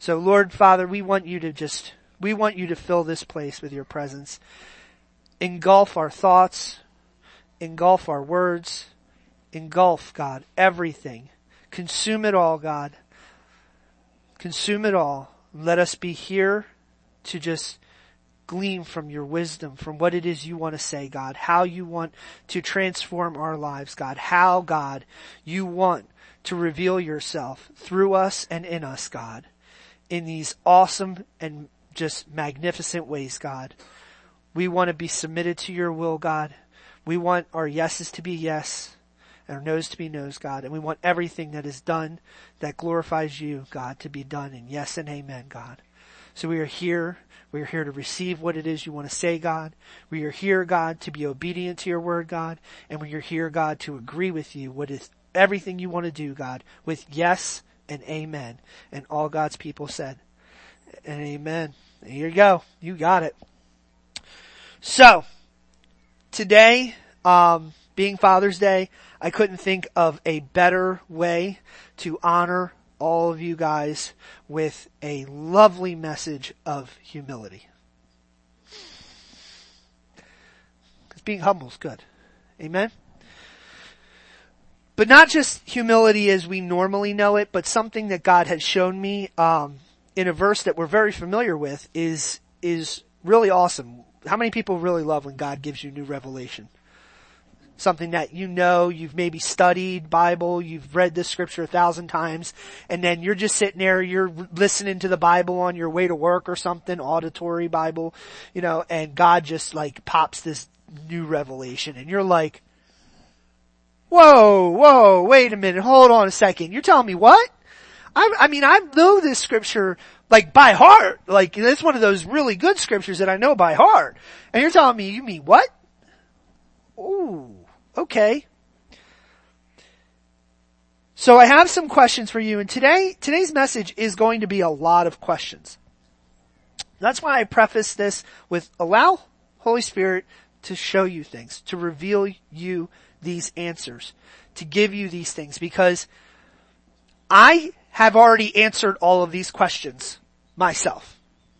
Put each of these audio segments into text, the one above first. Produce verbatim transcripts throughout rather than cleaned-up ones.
So Lord, Father, we want you to just, we want you to fill this place with your presence. Engulf our thoughts, engulf our words, engulf, God, everything. Consume it all, God. Consume it all. Let us be here to just glean from your wisdom, from what it is you want to say, God, how you want to transform our lives, God, how, God, you want to reveal yourself through us and in us, God, in these awesome and just magnificent ways, God. We want to be submitted to your will, God. We want our yeses to be yes and our no's to be no's, God, and we want everything that is done that glorifies you, God, to be done in yes and amen, God. So we are here. We are here to receive what it is you want to say, God. We are here, God, to be obedient to your word, God. And we are here, God, to agree with you what is everything you want to do, God, with yes and amen. And all God's people said, and amen. Here you go. You got it. So, today, um, being Father's Day, I couldn't think of a better way to honor all of you guys with a lovely message of humility. Because being humble is good. Amen? But not just humility as we normally know it, but something that God has shown me um, in a verse that we're very familiar with is is really awesome. How many people really love when God gives you new revelation? Something that you know, you've maybe studied Bible, you've read this scripture a thousand times, and then you're just sitting there, you're listening to the Bible on your way to work or something, auditory Bible, you know, and God just like pops this new revelation, and you're like, whoa, whoa, wait a minute, hold on a second, you're telling me what? I, I mean, I know this scripture like by heart, like it's one of those really good scriptures that I know by heart, and you're telling me, you mean what? Ooh. Okay. So I have some questions for you, and today, today's message is going to be a lot of questions. That's why I preface this with allow Holy Spirit to show you things, to reveal you these answers, to give you these things, because I have already answered all of these questions myself.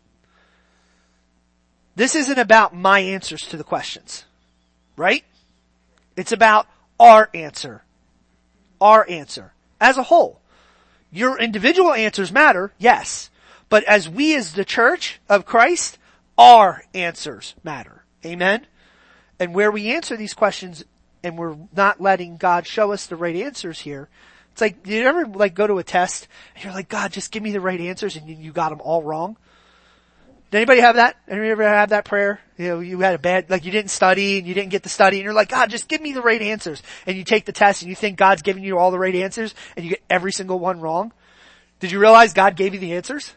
This isn't about my answers to the questions, right? It's about our answer. Our answer. As a whole. Your individual answers matter, yes. But as we as the church of Christ, our answers matter. Amen? And where we answer these questions and we're not letting God show us the right answers here, it's like, do you ever like go to a test and you're like, God, just give me the right answers, and you got them all wrong? Did anybody have that? Anybody ever have that prayer? You know, you had a bad, like you didn't study and you didn't get to study and you're like, God, just give me the right answers. And you take the test and you think God's giving you all the right answers and you get every single one wrong. Did you realize God gave you the answers?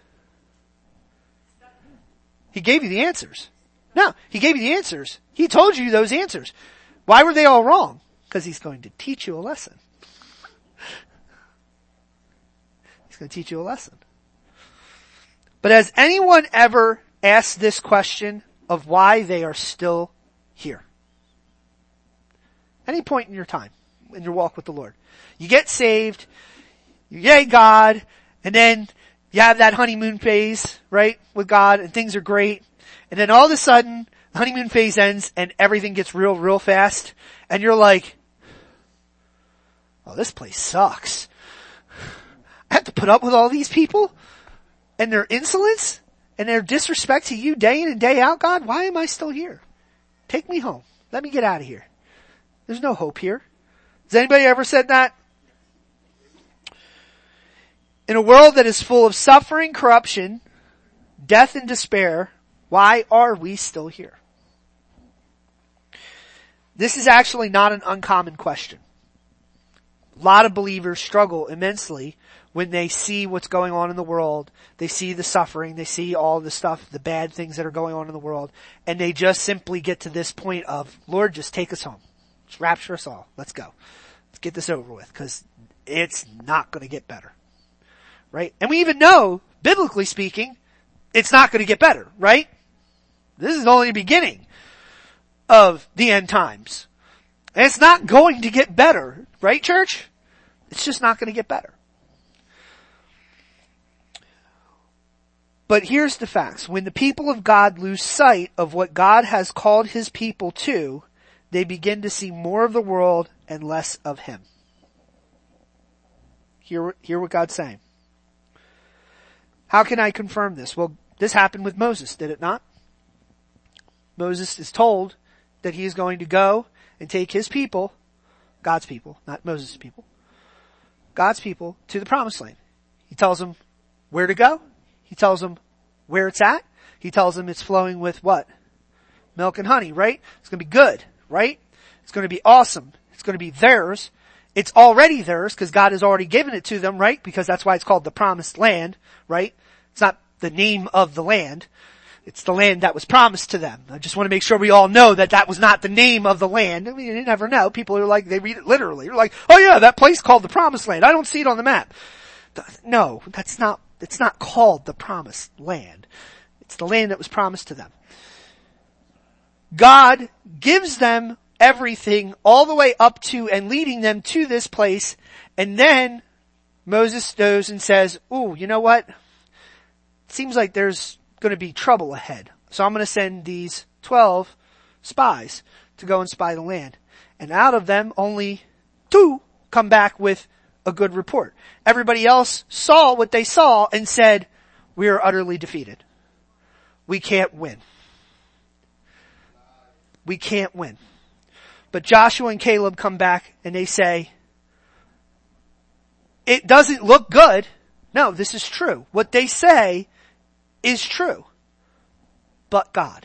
He gave you the answers. No, He gave you the answers. He told you those answers. Why were they all wrong? Because He's going to teach you a lesson. He's going to teach you a lesson. But has anyone ever asked this question of why they are still here? Any point in your time, in your walk with the Lord. You get saved, you yay God, and then you have that honeymoon phase, right, with God, and things are great. And then all of a sudden, the honeymoon phase ends and everything gets real, real fast. And you're like, oh, this place sucks. I have to put up with all these people? And their insolence and their disrespect to you day in and day out, God, why am I still here? Take me home. Let me get out of here. There's no hope here. Has anybody ever said that? In a world that is full of suffering, corruption, death, and despair, why are we still here? This is actually not an uncommon question. A lot of believers struggle immensely when they see what's going on in the world. They see the suffering, they see all the stuff, the bad things that are going on in the world, and they just simply get to this point of, Lord, just take us home. Just rapture us all. Let's go. Let's get this over with, because it's not going to get better. Right? And we even know, biblically speaking, it's not going to get better, right? This is only the beginning of the end times. And it's not going to get better, right, church? It's just not going to get better. But here's the facts. When the people of God lose sight of what God has called his people to, they begin to see more of the world and less of him. Hear, hear what God's saying. How can I confirm this? Well, this happened with Moses, did it not? Moses is told that he is going to go and take his people, God's people, not Moses' people, God's people to the promised land. He tells them where to go. He tells them where it's at. He tells them it's flowing with what? Milk and honey, right? It's going to be good, right? It's going to be awesome. It's going to be theirs. It's already theirs because God has already given it to them, right? Because that's why it's called the promised land, right? It's not the name of the land. It's the land that was promised to them. I just want to make sure we all know that that was not the name of the land. I mean, you never know. People are like, they read it literally. You're like, oh yeah, that place called the promised land. I don't see it on the map. No, that's not, it's not called the promised land. It's the land that was promised to them. God gives them everything all the way up to and leading them to this place. And then Moses goes and says, ooh, you know what? It seems like there's going to be trouble ahead. So I'm going to send these twelve spies to go and spy the land. And out of them, only two come back with a good report. Everybody else saw what they saw and said, we are utterly defeated. We can't win. We can't win. But Joshua and Caleb come back and they say, it doesn't look good. No, this is true. What they say is true. But God.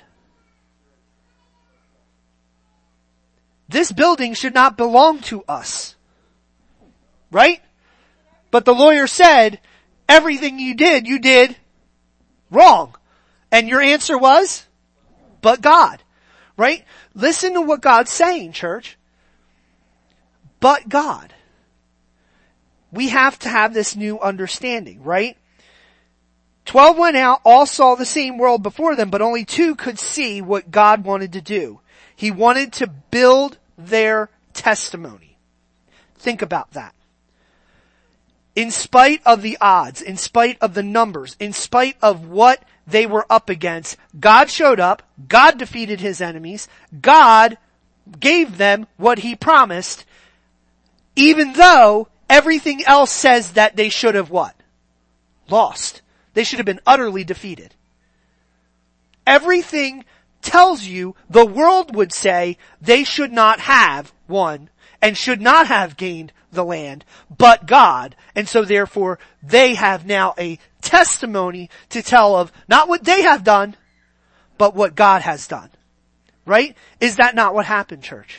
This building should not belong to us. Right? But the lawyer said, everything you did, you did wrong. And your answer was, but God. Right? Listen to what God's saying, church. But God. We have to have this new understanding, right? Twelve went out, all saw the same world before them, but only two could see what God wanted to do. He wanted to build their testimony. Think about that. In spite of the odds, in spite of the numbers, in spite of what they were up against, God showed up, God defeated his enemies, God gave them what he promised, even though everything else says that they should have what? Lost. They should have been utterly defeated. Everything tells you the world would say they should not have won and should not have gained the land, but God. And so therefore they have now a testimony to tell of not what they have done, but what God has done. Right? Is that not what happened, church?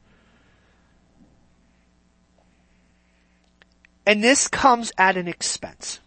And this comes at an expense.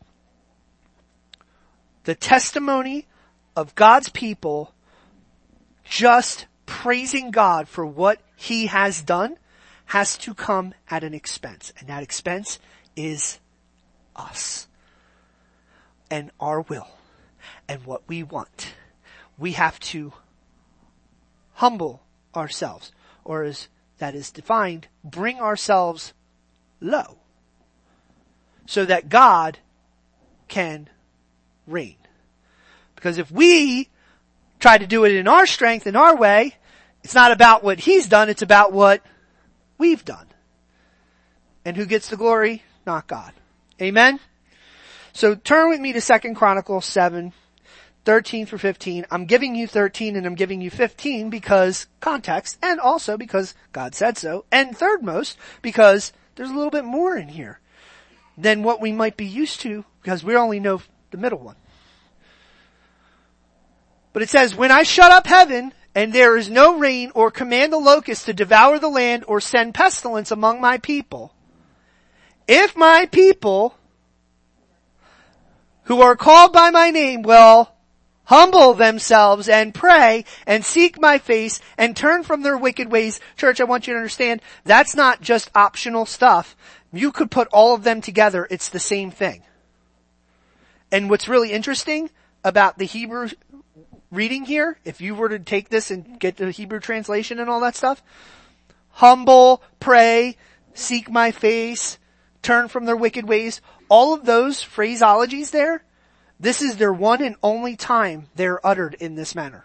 The testimony of God's people just praising God for what he has done has to come at an expense. And that expense is us. And our will. And what we want. We have to humble ourselves. Or as that is defined, bring ourselves low. So that God can reign. Because if we try to do it in our strength, in our way, it's not about what he's done, it's about what we've done. And who gets the glory? Not God. Amen? So turn with me to Second Chronicles seven, thirteen through fifteen. I'm giving you thirteen and I'm giving you fifteen because context, and also because God said so, and third most, because there's a little bit more in here than what we might be used to, because we only know the middle one. But it says, when I shut up heaven, and there is no rain, or command the locusts to devour the land, or send pestilence among my people, if my people, who are called by my name, will humble themselves and pray and seek my face and turn from their wicked ways. Church, I want you to understand, that's not just optional stuff. You could put all of them together. It's the same thing. And what's really interesting about the Hebrew reading here, if you were to take this and get the Hebrew translation and all that stuff, humble, pray, seek my face, turn from their wicked ways, all of those phraseologies there This is their one and only time they're uttered in this manner.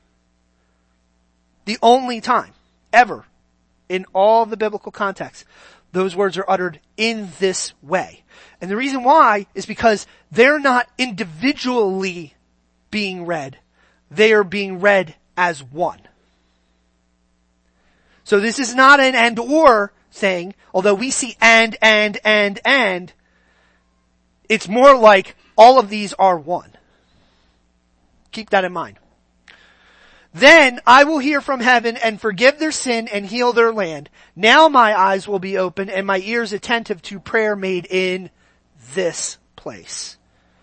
The only time, ever, in all the biblical context, those words are uttered in this way. And the reason why is because they're not individually being read. They are being read as one. So this is not an and or thing, although we see and, and, and, and. It's more like all of these are one. Keep that in mind. Then I will hear from heaven and forgive their sin and heal their land. Now my eyes will be open and my ears attentive to prayer made in this place.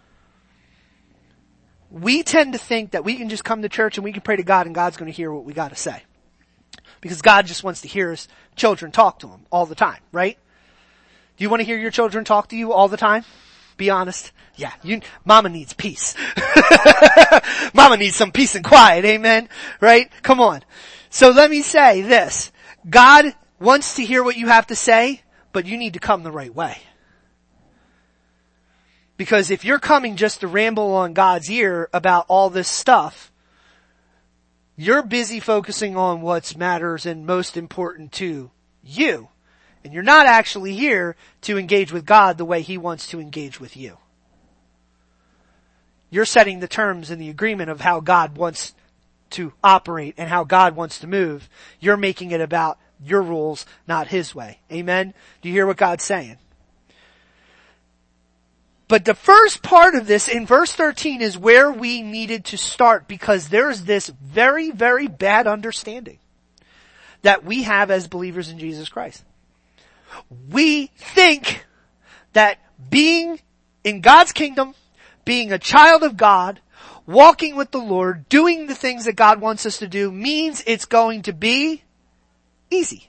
We tend to think that we can just come to church and we can pray to God and God's going to hear what we got to say. Because God just wants to hear his children talk to him all the time, right? Do you want to hear your children talk to you all the time? Be honest. Yeah, you, mama needs peace. Mama needs some peace and quiet, amen? Right? Come on. So let me say this. God wants to hear what you have to say, but you need to come the right way. Because if you're coming just to ramble on God's ear about all this stuff, you're busy focusing on what matters and most important to you. And you're not actually here to engage with God the way he wants to engage with you. You're setting the terms and the agreement of how God wants to operate and how God wants to move. You're making it about your rules, not his way. Amen? Do you hear what God's saying? But the first part of this in verse thirteen is where we needed to start, because there's this very, very bad understanding that we have as believers in Jesus Christ. We think that being in God's kingdom, being a child of God, walking with the Lord, doing the things that God wants us to do means it's going to be easy.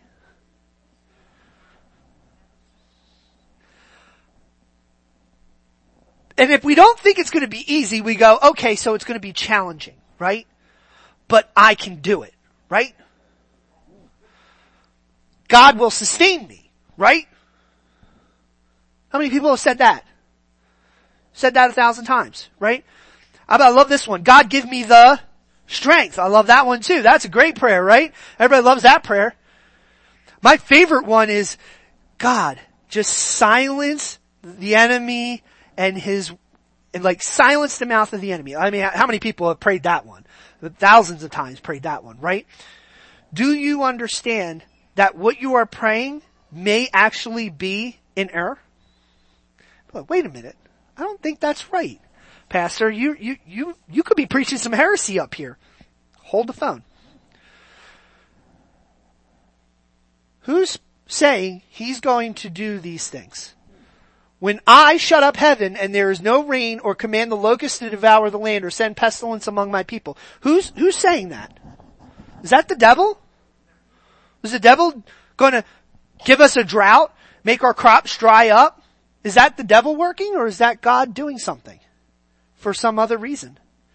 And if we don't think it's going to be easy, we go, okay, so it's going to be challenging, right? But I can do it, right? God will sustain me, right? How many people have said that? Said that a thousand times, right? I love this one. God, give me the strength. I love that one too. That's a great prayer, right? Everybody loves that prayer. My favorite one is, God, just silence the enemy and his, and like silence the mouth of the enemy. I mean, how many people have prayed that one? Thousands of times prayed that one, right? Do you understand that what you are praying may actually be in error? But wait a minute. I don't think that's right. Pastor, you, you, you, you could be preaching some heresy up here. Hold the phone. Who's saying he's going to do these things? When I shut up heaven and there is no rain or command the locusts to devour the land or send pestilence among my people. Who's, who's saying that? Is that the devil? Is the devil going to give us a drought? Make our crops dry up? Is that the devil working, or is that God doing something for some other reason?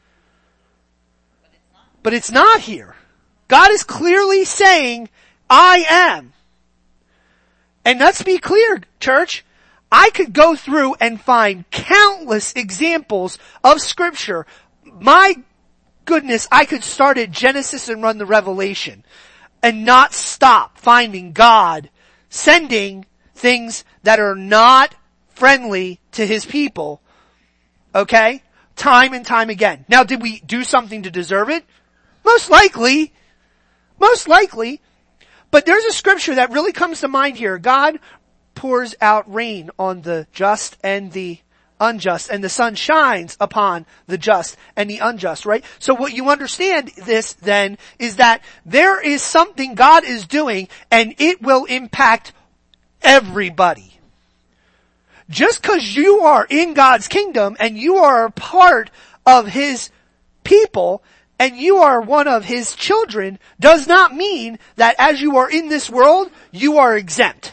But it's not here. God is clearly saying, I am. And let's be clear, church. I could go through and find countless examples of scripture. My goodness, I could start at Genesis and run the Revelation and not stop finding God sending things that are not friendly to his people. Okay? Time and time again. Now, did we do something to deserve it? Most likely. Most likely. But there's a scripture that really comes to mind here. God pours out rain on the just and the unjust, and the sun shines upon the just and the unjust, right? So what you understand this then is that there is something God is doing, and it will impact everybody. Just because you are in God's kingdom and you are a part of his people and you are one of his children does not mean that as you are in this world, you are exempt.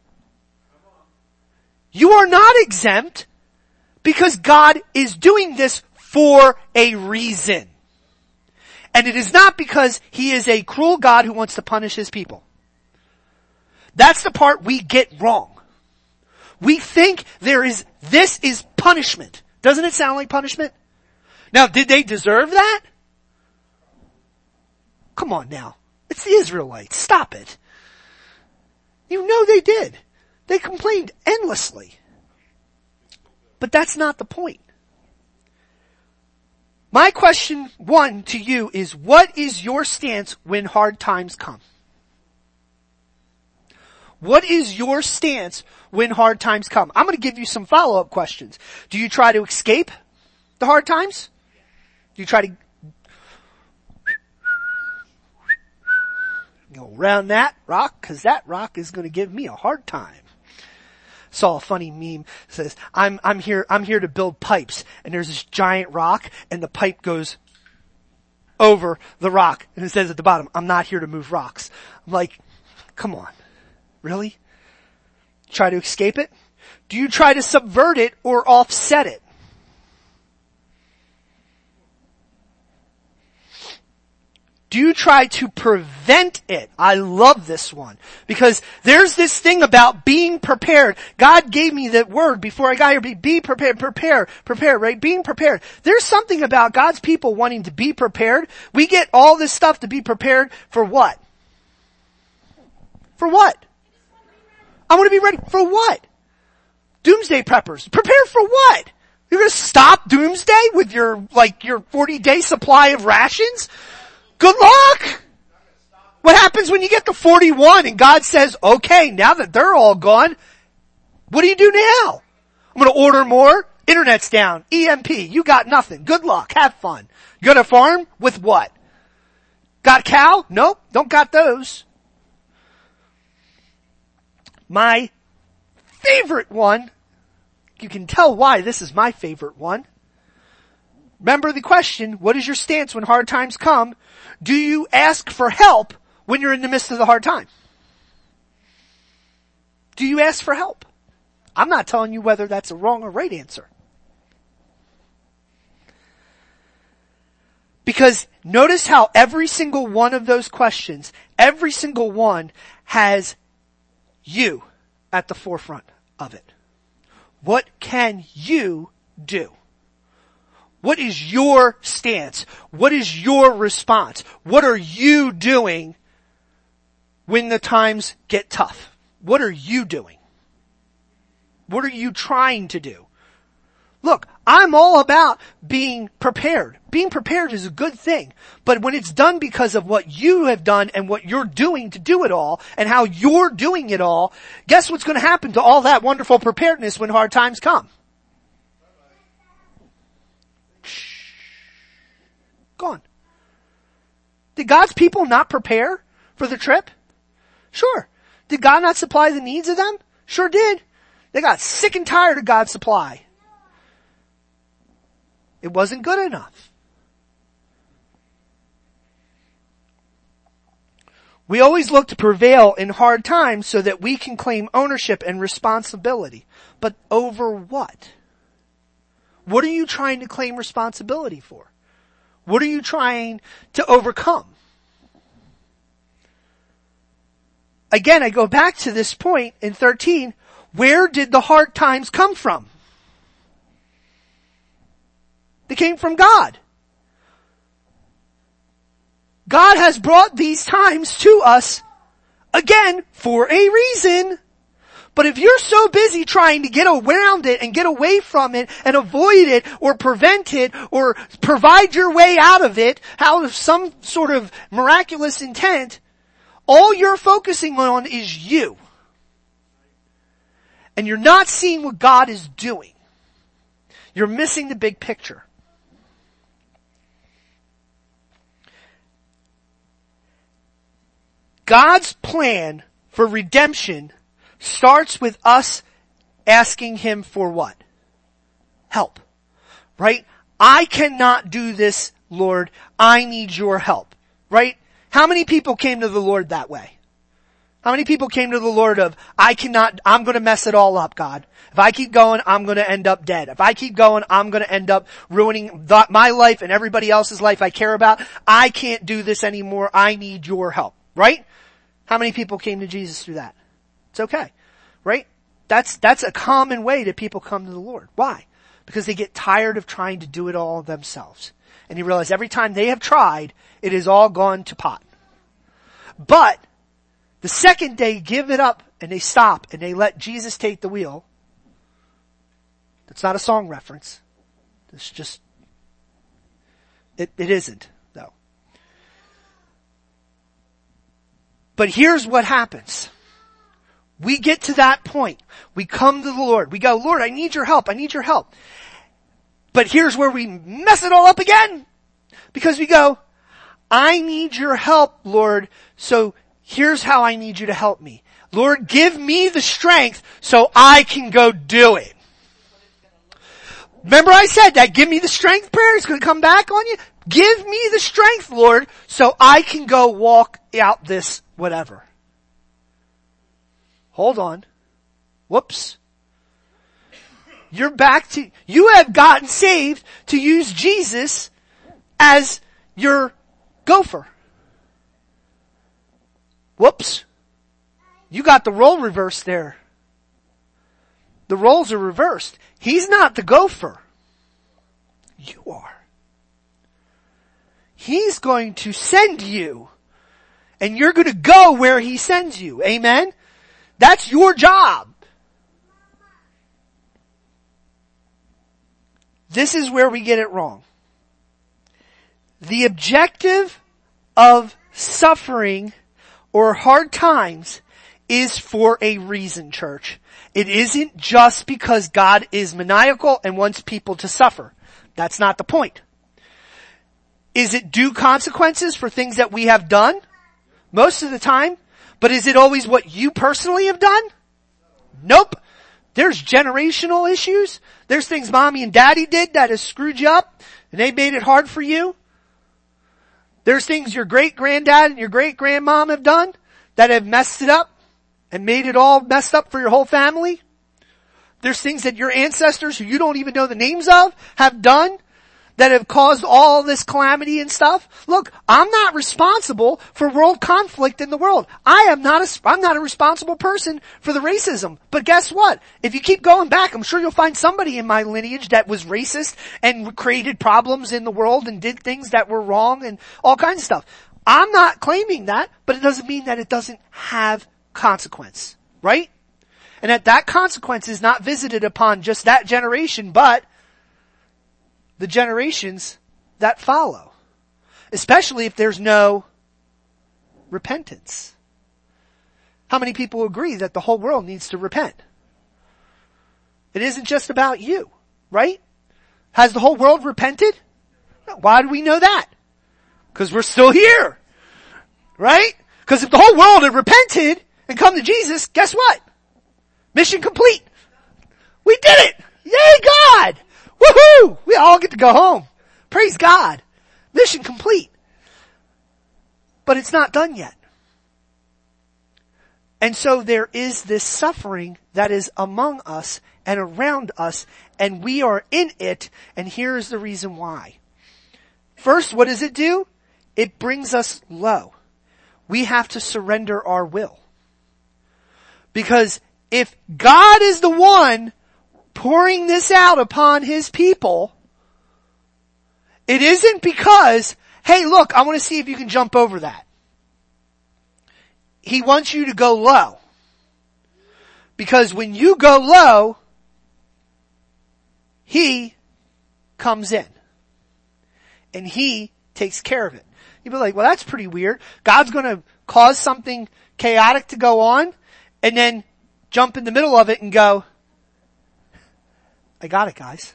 You are not exempt because God is doing this for a reason. And it is not because he is a cruel God who wants to punish his people. That's the part we get wrong. We think there is, this is punishment. Doesn't it sound like punishment? Now, did they deserve that? Come on now. It's the Israelites. Stop it. You know they did. They complained endlessly. But that's not the point. My question one to you is, what is your stance when hard times come? What is your stance when hard times come? I'm going to give you some follow-up questions. Do you try to escape the hard times? Do you try to go around that rock? Because that rock is going to give me a hard time. Saw a funny meme that says, I'm, I'm here, I'm here to build pipes, and there's this giant rock, and the pipe goes over the rock, and it says at the bottom, I'm not here to move rocks. I'm like, come on. Really? Try to escape it? Do you try to subvert it or offset it? Do you try to prevent it? I love this one. Because there's this thing about being prepared. God gave me that word before I got here. Be, be prepared, prepare, prepare, right? Being prepared. There's something about God's people wanting to be prepared. We get all this stuff to be prepared for what? For what? I want to be ready for what? Doomsday preppers. Prepare for what? You're going to stop doomsday with your, like, your forty day supply of rations? Good luck! What happens when you get to forty-one and God says, okay, now that they're all gone, what do you do now? I'm gonna order more? Internet's down. E M P. You got nothing. Good luck. Have fun. You gonna farm? With what? Got cow? Nope. Don't got those. My favorite one, you can tell why this is my favorite one. Remember the question, what is your stance when hard times come? Do you ask for help when you're in the midst of the hard time? Do you ask for help? I'm not telling you whether that's a wrong or right answer. Because notice how every single one of those questions, every single one has you at the forefront of it. What can you do? What is your stance? What is your response? What are you doing when the times get tough? What are you doing? What are you trying to do? Look, I'm all about being prepared. Being prepared is a good thing. But when it's done because of what you have done and what you're doing to do it all and how you're doing it all, guess what's going to happen to all that wonderful preparedness when hard times come? Gone. Did God's people not prepare for the trip? Sure. Did God not supply the needs of them? Sure did. They got sick and tired of God's supply. It wasn't good enough. We always look to prevail in hard times so that we can claim ownership and responsibility. But over what? What are you trying to claim responsibility for? What are you trying to overcome? Again, I go back to this point in thirteen. Where did the hard times come from? They came from God. God has brought these times to us, again, for a reason. But if you're so busy trying to get around it and get away from it and avoid it or prevent it or provide your way out of it out of some sort of miraculous intent, all you're focusing on is you. And you're not seeing what God is doing. You're missing the big picture. God's plan for redemption starts with us asking Him for what? Help. Right? I cannot do this, Lord. I need your help. Right? How many people came to the Lord that way? How many people came to the Lord of, I cannot, I'm gonna mess it all up, God. If I keep going, I'm gonna end up dead. If I keep going, I'm gonna end up ruining the, my life and everybody else's life I care about. I can't do this anymore. I need your help. Right? How many people came to Jesus through that? It's okay. Right? That's, that's a common way that people come to the Lord. Why? Because they get tired of trying to do it all themselves. And you realize every time they have tried, it has all gone to pot. But the second they give it up and they stop and they let Jesus take the wheel, that's not a song reference. It's just, it, it isn't, though. But here's what happens. We get to that point. We come to the Lord. We go, Lord, I need your help. I need your help. But here's where we mess it all up again. Because we go, I need your help, Lord. So here's how I need you to help me. Lord, give me the strength so I can go do it. Remember I said that give me the strength prayer is going to come back on you? Give me the strength, Lord, so I can go walk out this whatever. Hold on. Whoops. You're back to, you have gotten saved to use Jesus as your gopher. Whoops. You got the role reversed there. The roles are reversed. He's not the gopher. You are. He's going to send you. And you're going to go where he sends you. Amen? That's your job. This is where we get it wrong. The objective of suffering or hard times is for a reason, church. It isn't just because God is maniacal and wants people to suffer. That's not the point. Is it due consequences for things that we have done? Most of the time. But is it always what you personally have done? Nope. There's generational issues. There's things mommy and daddy did that has screwed you up and they made it hard for you. There's things your great granddad and your great grandmom have done that have messed it up and made it all messed up for your whole family. There's things that your ancestors who you don't even know the names of have done that have caused all this calamity and stuff. Look, I'm not responsible for world conflict in the world. I am not a, I'm not a responsible person for the racism. But guess what? If you keep going back, I'm sure you'll find somebody in my lineage that was racist and created problems in the world and did things that were wrong and all kinds of stuff. I'm not claiming that, but it doesn't mean that it doesn't have consequence, right? And that that consequence is not visited upon just that generation, but the generations that follow. Especially if there's no repentance. How many people agree that the whole world needs to repent? It isn't just about you, right? Has the whole world repented? Why do we know that? Because we're still here, right? Because if the whole world had repented and come to Jesus, guess what? Mission complete. We did it! Yay, God! Woohoo! We all get to go home. Praise God. Mission complete. But it's not done yet. And so there is this suffering that is among us and around us, and we are in it, and here's the reason why. First, what does it do? It brings us low. We have to surrender our will. Because if God is the one pouring this out upon his people, it isn't because, hey, look, I want to see if you can jump over that. He wants you to go low. Because when you go low, he comes in. And he takes care of it. You'd be like, well, that's pretty weird. God's going to cause something chaotic to go on and then jump in the middle of it and go, I got it, guys.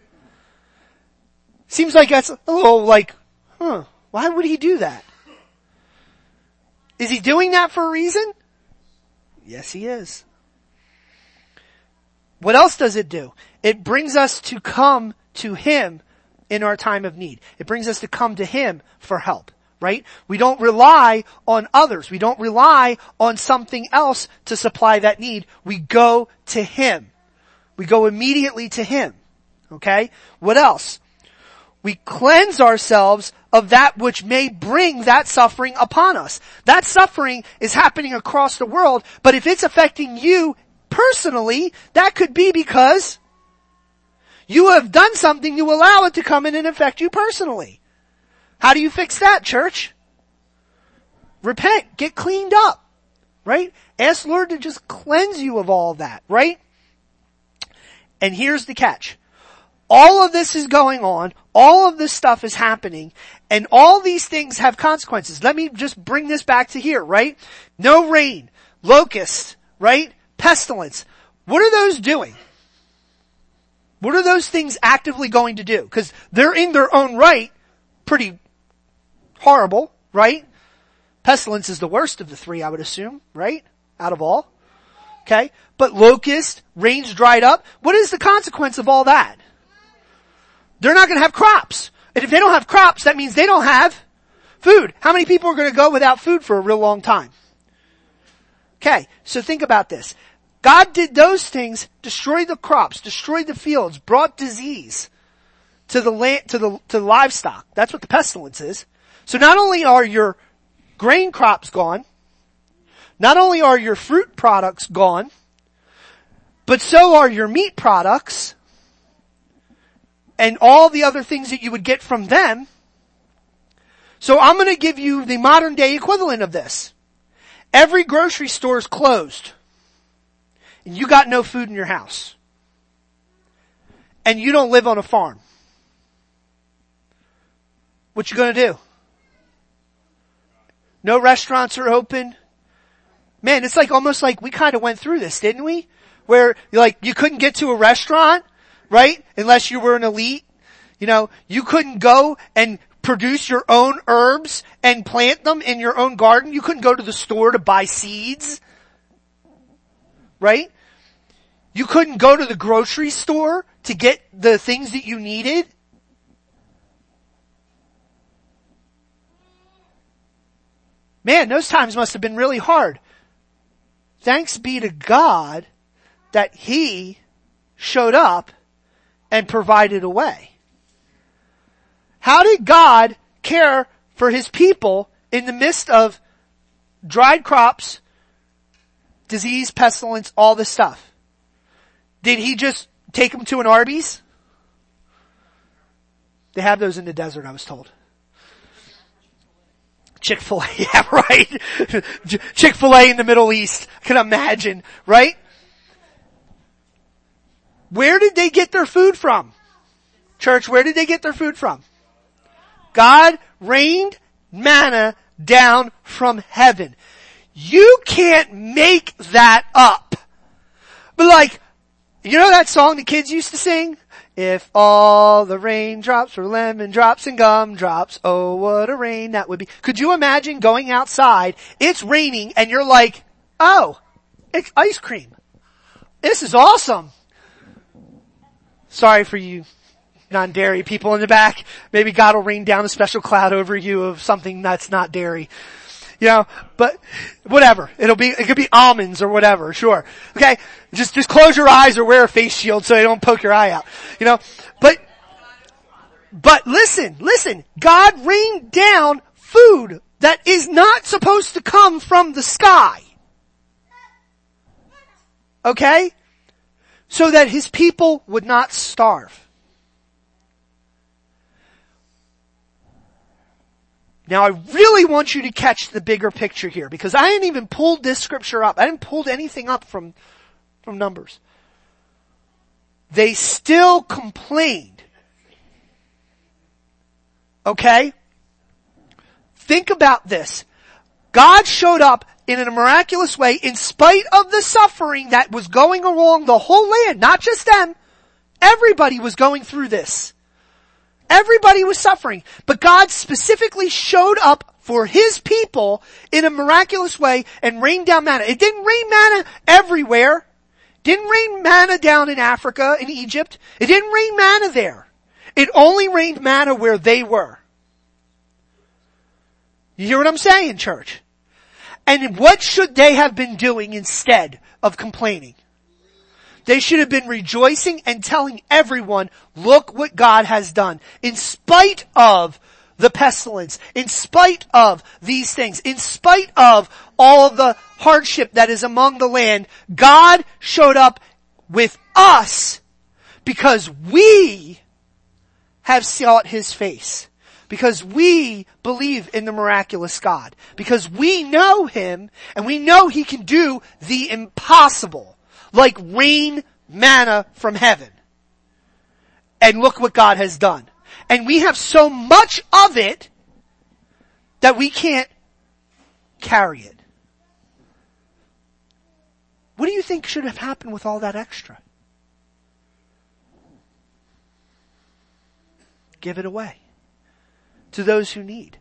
Seems like that's a little like, huh, why would he do that? Is he doing that for a reason? Yes, he is. What else does it do? It brings us to come to him in our time of need. It brings us to come to him for help, right? We don't rely on others. We don't rely on something else to supply that need. We go to him. We go immediately to him. Okay? What else? We cleanse ourselves of that which may bring that suffering upon us. That suffering is happening across the world, but if it's affecting you personally, that could be because You have done something to allow it to come in and affect you personally. How do you fix that, church? Repent. Get cleaned up. Right? Ask the Lord to just cleanse you of all of that. Right? And here's the catch. All of this is going on. All of this stuff is happening. And all these things have consequences. Let me just bring this back to here, right? No rain. Locusts, right? Pestilence. What are those doing? What are those things actively going to do? Because they're in their own right pretty horrible, right? Pestilence is the worst of the three, I would assume, right? Out of all. Okay? But locust, rain's dried up. What is the consequence of all that? They're not going to have crops. And if they don't have crops, that means they don't have food. How many people are going to go without food for a real long time? Okay, so think about this. God did those things, destroyed the crops, destroyed the fields, brought disease to the land, to the, to the livestock. That's what the pestilence is. So not only are your grain crops gone, not only are your fruit products gone, but so are your meat products and all the other things that you would get from them. So I'm going to give you the modern day equivalent of this. Every grocery store is closed. And you got no food in your house. And you don't live on a farm. What you going to do? No restaurants are open. Man, it's like almost like we kind of went through this, didn't we? Where like you couldn't get to a restaurant, right? Unless you were an elite. You know, you couldn't go and produce your own herbs and plant them in your own garden. You couldn't go to the store to buy seeds. Right? You couldn't go to the grocery store to get the things that you needed. Man, those times must have been really hard. Thanks be to God that He showed up and provided a way. How did God care for His people in the midst of dried crops, disease, pestilence, all this stuff? Did He just take them to an Arby's? They have those in the desert, I was told. Chick-fil-A, yeah, right? Chick-fil-A in the Middle East. I can imagine, right? Where did they get their food from? Church, where did they get their food from? God rained manna down from heaven. You can't make that up. But like, you know that song the kids used to sing? If all the raindrops were lemon drops and gumdrops, oh what a rain that would be. Could you imagine going outside, it's raining, and you're like, oh, it's ice cream. This is awesome. Sorry for you non-dairy people in the back. Maybe God will rain down a special cloud over you of something that's not dairy. You know, but whatever. It'll be, it could be almonds or whatever, sure. Okay? Just, just close your eyes or wear a face shield so they don't poke your eye out. You know, but, but listen, listen. God rained down food that is not supposed to come from the sky. Okay? So that His people would not starve. Now I really want you to catch the bigger picture here, because I hadn't even pulled this scripture up. I didn't pull anything up from, from Numbers. They still complained. Okay? Think about this. God showed up in a miraculous way in spite of the suffering that was going along the whole land, not just them. Everybody was going through this. Everybody was suffering, but God specifically showed up for His people in a miraculous way and rained down manna. It didn't rain manna everywhere. It didn't rain manna down in Africa, in Egypt. It didn't rain manna there. It only rained manna where they were. You hear what I'm saying, church? And what should they have been doing instead of complaining? They should have been rejoicing and telling everyone, look what God has done. In spite of the pestilence, in spite of these things, in spite of all of the hardship that is among the land, God showed up with us because we have sought his face. Because we believe in the miraculous God. Because we know him and we know he can do the impossible. Like rain manna from heaven. And look what God has done. And we have so much of it that we can't carry it. What do you think should have happened with all that extra? Give it away to those who need.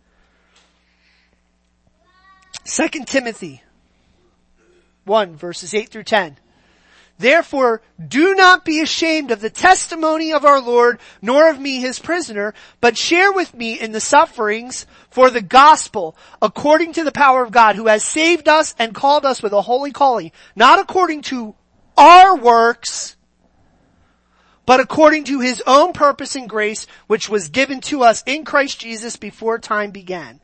Second Timothy one verses eight through ten. Therefore, do not be ashamed of the testimony of our Lord, nor of me his prisoner, but share with me in the sufferings for the gospel, according to the power of God, who has saved us and called us with a holy calling, not according to our works, but according to his own purpose and grace, which was given to us in Christ Jesus before time began,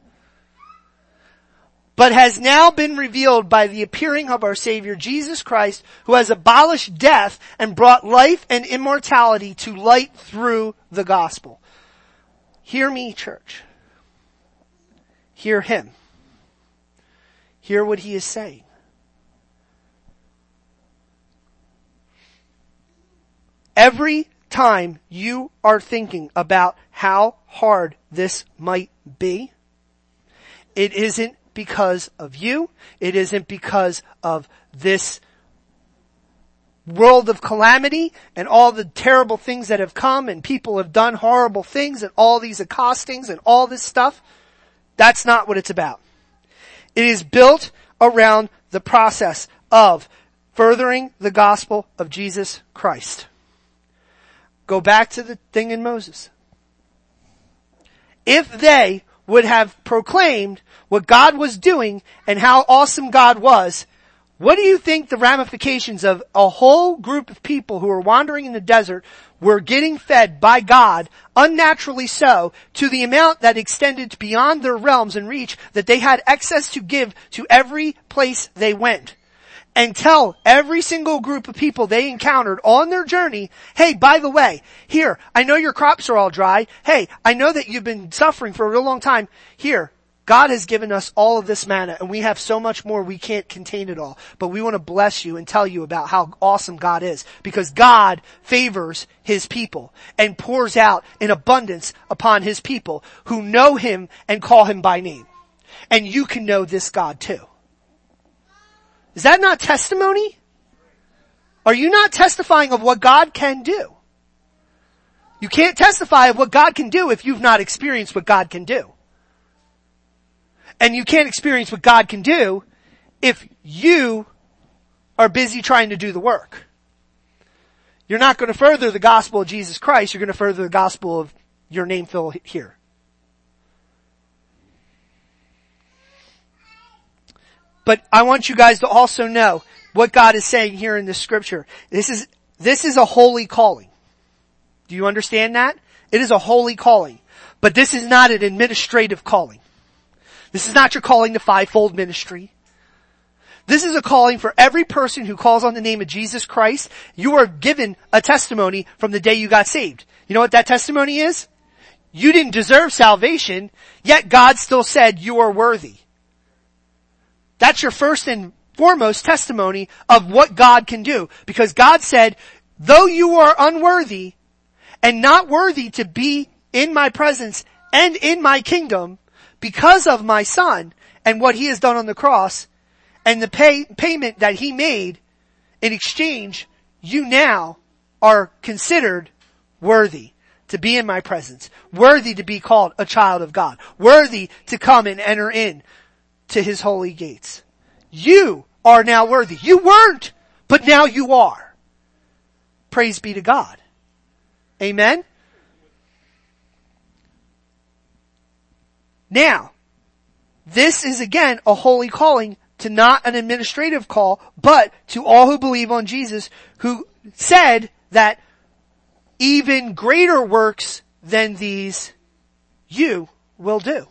but has now been revealed by the appearing of our Savior Jesus Christ, who has abolished death and brought life and immortality to light through the gospel. Hear me, church. Hear him. Hear what he is saying. Every time you are thinking about how hard this might be, it isn't because of you. It isn't because of this world of calamity and all the terrible things that have come and people have done horrible things and all these accostings and all this stuff. That's not what it's about. It is built around the process of furthering the gospel of Jesus Christ. Go back to the thing in Moses. If they would have proclaimed what God was doing and how awesome God was, what do you think the ramifications of a whole group of people who were wandering in the desert were getting fed by God, unnaturally so, to the amount that extended beyond their realms and reach, that they had excess to give to every place they went? And tell every single group of people they encountered on their journey, hey, by the way, here, I know your crops are all dry. Hey, I know that you've been suffering for a real long time. Here, God has given us all of this manna and we have so much more we can't contain it all. But we want to bless you and tell you about how awesome God is, because God favors his people and pours out in abundance upon his people who know him and call him by name. And you can know this God too. Is that not testimony? Are you not testifying of what God can do? You can't testify of what God can do if you've not experienced what God can do. And you can't experience what God can do if you are busy trying to do the work. You're not going to further the gospel of Jesus Christ. You're going to further the gospel of your name fill here. But I want you guys to also know what God is saying here in this scripture. This is, this is a holy calling. Do you understand that? It is a holy calling. But this is not an administrative calling. This is not your calling to fivefold ministry. This is a calling for every person who calls on the name of Jesus Christ. You are given a testimony from the day you got saved. You know what that testimony is? You didn't deserve salvation, yet God still said you are worthy. That's your first and foremost testimony of what God can do. Because God said, though you are unworthy and not worthy to be in my presence and in my kingdom, because of my son and what he has done on the cross and the pay, payment that he made in exchange, you now are considered worthy to be in my presence, worthy to be called a child of God, worthy to come and enter in to his holy gates. You are now worthy. You weren't, but now you are. Praise be to God. Amen? Now, this is again a holy calling, to not an administrative call, but to all who believe on Jesus, who said that even greater works than these you will do.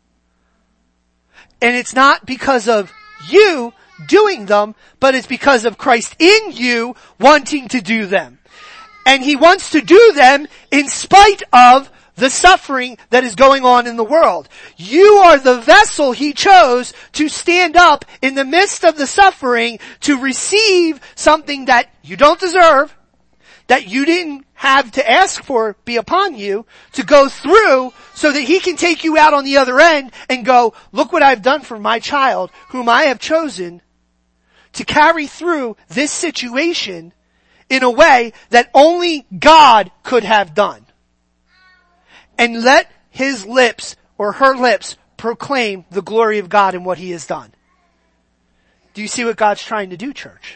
And it's not because of you doing them, but it's because of Christ in you wanting to do them. And he wants to do them in spite of the suffering that is going on in the world. You are the vessel he chose to stand up in the midst of the suffering to receive something that you don't deserve, that you didn't have to ask for be upon you, to go through so that he can take you out on the other end and go, look what I've done for my child whom I have chosen to carry through this situation in a way that only God could have done. And let his lips or her lips proclaim the glory of God and what he has done. Do you see what God's trying to do, church?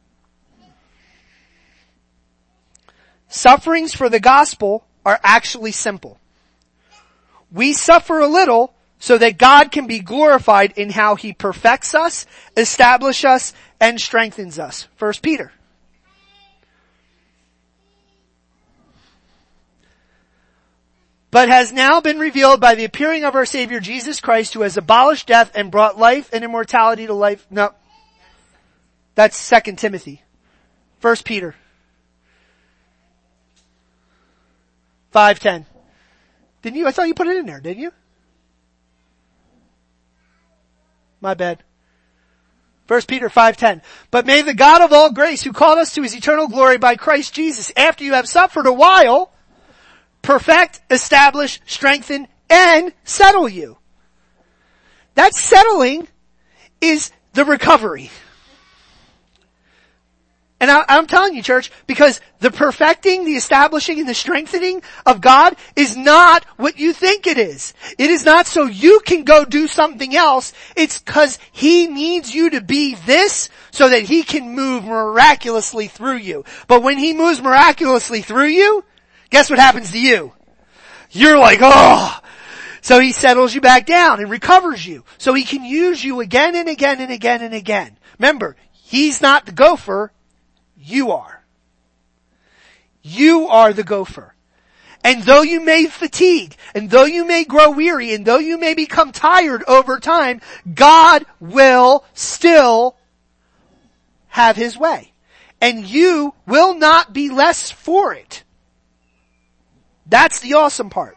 Sufferings for the gospel are actually simple. We suffer a little so that God can be glorified in how he perfects us, establishes us, and strengthens us. First Peter. But has now been revealed by the appearing of our Savior Jesus Christ, who has abolished death and brought life and immortality to life. No. That's Second Timothy. First Peter. five ten. Didn't you? I thought you put it in there, didn't you? My bad. First Peter five ten. But may the God of all grace, who called us to his eternal glory by Christ Jesus, after you have suffered a while, perfect, establish, strengthen, and settle you. That settling is the recovery. And I, I'm telling you, church, because the perfecting, the establishing, and the strengthening of God is not what you think it is. It is not so you can go do something else. It's because he needs you to be this so that he can move miraculously through you. But when he moves miraculously through you, guess what happens to you? You're like, oh. So he settles you back down and recovers you. So he can use you again and again and again and again. Remember, he's not the gopher. You are. You are the gopher. And though you may fatigue, and though you may grow weary, and though you may become tired over time, God will still have his way. And you will not be less for it. That's the awesome part.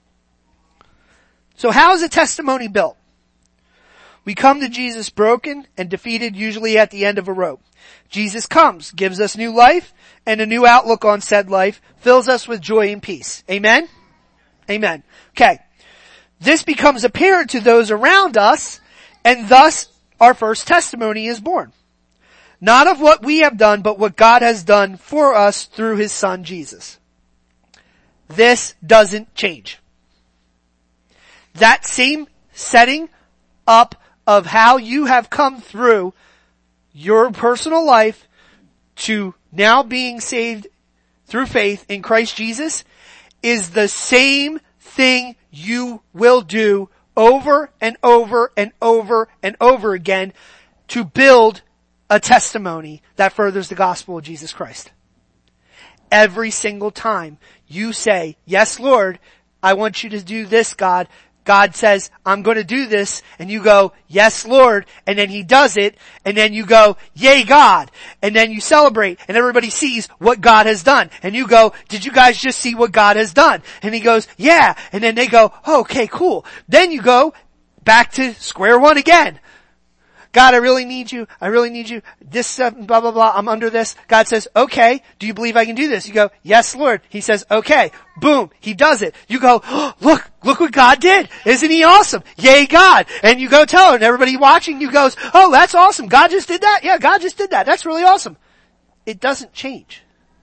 So how is a testimony built? We come to Jesus broken and defeated, usually at the end of a rope. Jesus comes, gives us new life and a new outlook on said life, fills us with joy and peace. Amen? Amen. Okay. This becomes apparent to those around us, and thus our first testimony is born. Not of what we have done, but what God has done for us through his Son Jesus. This doesn't change. That same setting up of how you have come through your personal life to now being saved through faith in Christ Jesus is the same thing you will do over and over and over and over again to build a testimony that furthers the gospel of Jesus Christ. Every single time you say, yes, Lord, I want you to do this, God. God says, I'm going to do this, and you go, yes, Lord, and then he does it, and then you go, yay, God, and then you celebrate, and everybody sees what God has done, and you go, did you guys just see what God has done? And he goes, yeah, and then they go, oh, okay, cool. Then you go back to square one again. God, I really need you. I really need you. This, uh, blah, blah, blah. I'm under this. God says, okay, do you believe I can do this? You go, yes, Lord. He says, okay. Boom. He does it. You go, oh, look, look what God did. Isn't he awesome? Yay, God. And you go tell her, and everybody watching you goes, oh, that's awesome. God just did that. Yeah, God just did that. That's really awesome. It doesn't change.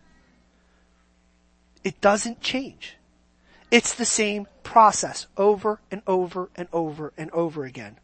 It doesn't change. It's the same process over and over and over and over again.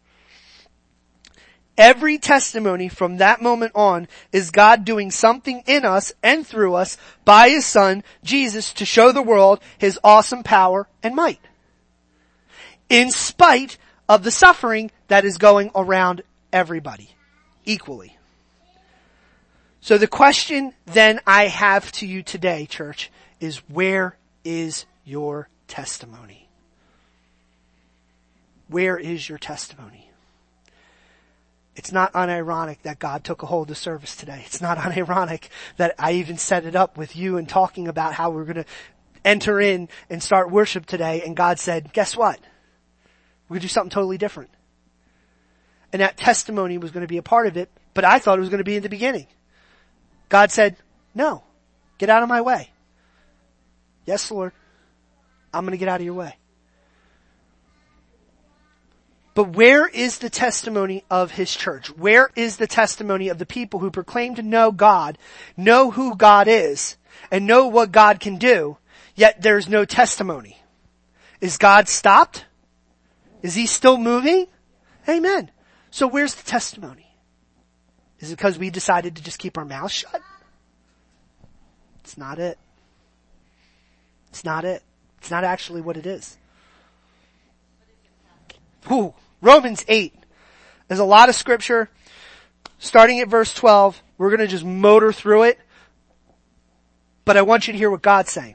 Every testimony from that moment on is God doing something in us and through us by his Son, Jesus, to show the world his awesome power and might. In spite of the suffering that is going around everybody equally. So the question then I have to you today, church, is where is your testimony? Where is your testimony? It's not unironic that God took a hold of service today. It's not unironic that I even set it up with you and talking about how we're going to enter in and start worship today. And God said, guess what? We're going to do something totally different. And that testimony was going to be a part of it, but I thought it was going to be in the beginning. God said, no, get out of my way. Yes, Lord, I'm going to get out of your way. But where is the testimony of his church? Where is the testimony of the people who proclaim to know God, know who God is, and know what God can do, yet there's no testimony? Is God stopped? Is he still moving? Amen. So where's the testimony? Is it because we decided to just keep our mouths shut? It's not it. It's not it. It's not actually what it is. Ooh, Romans eight. There's a lot of scripture. Starting at verse twelve, we're going to just motor through it. But I want you to hear what God's saying.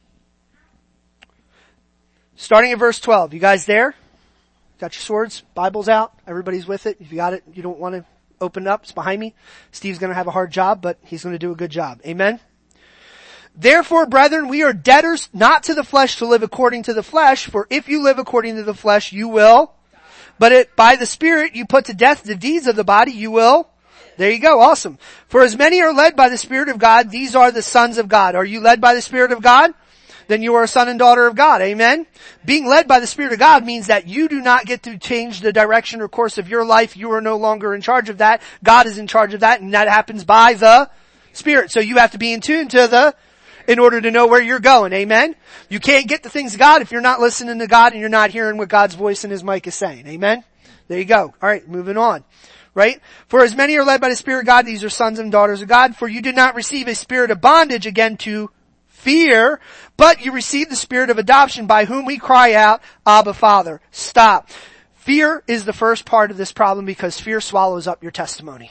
Starting at verse twelve. You guys there? Got your swords, Bibles out? Everybody's with it? If you got it, you don't want to open it up, it's behind me. Steve's going to have a hard job, but he's going to do a good job. Amen? Therefore, brethren, we are debtors not to the flesh to live according to the flesh, for if you live according to the flesh, you will. But it, by the Spirit you put to death the deeds of the body, you will. There you go, awesome. For as many are led by the Spirit of God, these are the sons of God. Are you led by the Spirit of God? Then you are a son and daughter of God. Amen? Being led by the Spirit of God means that you do not get to change the direction or course of your life. You are no longer in charge of that. God is in charge of that, and that happens by the Spirit. So you have to be in tune to the, in order to know where you're going. Amen? You can't get the things of God if you're not listening to God and you're not hearing what God's voice and his mic is saying. Amen? There you go. Alright, moving on. Right? For as many are led by the Spirit of God, these are sons and daughters of God. For you did not receive a spirit of bondage again to fear, but you received the spirit of adoption by whom we cry out, Abba, Father. Stop. Fear is the first part of this problem because fear swallows up your testimony.